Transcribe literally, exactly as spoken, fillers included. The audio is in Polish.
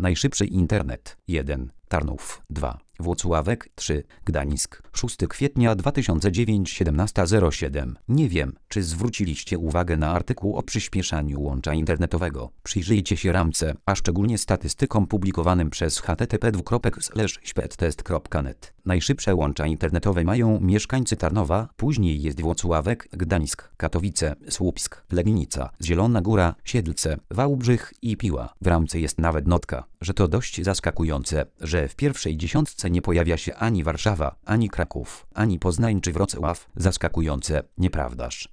Najszybszy internet. jeden. Tarnów. dwa. Włocławek. trzy. Gdańsk. szóstego kwietnia dwa tysiące dziewiątego. siedemnasta zero siedem. Nie wiem, czy zwróciliście uwagę na artykuł o przyspieszaniu łącza internetowego. Przyjrzyjcie się ramce, a szczególnie statystykom publikowanym przez h t t p dwukropek slash śpedtest kropka net. Najszybsze łącza internetowe mają mieszkańcy Tarnowa, później jest Włocławek, Gdańsk, Katowice, Słupsk, Legnica, Zielona Góra, Siedlce, Wałbrzych i Piła. W ramce jest nawet notka, że to dość zaskakujące, że w pierwszej dziesiątce nie pojawia się ani Warszawa, ani Kraków, ani Poznań czy Wrocław. Zaskakujące, nieprawdaż?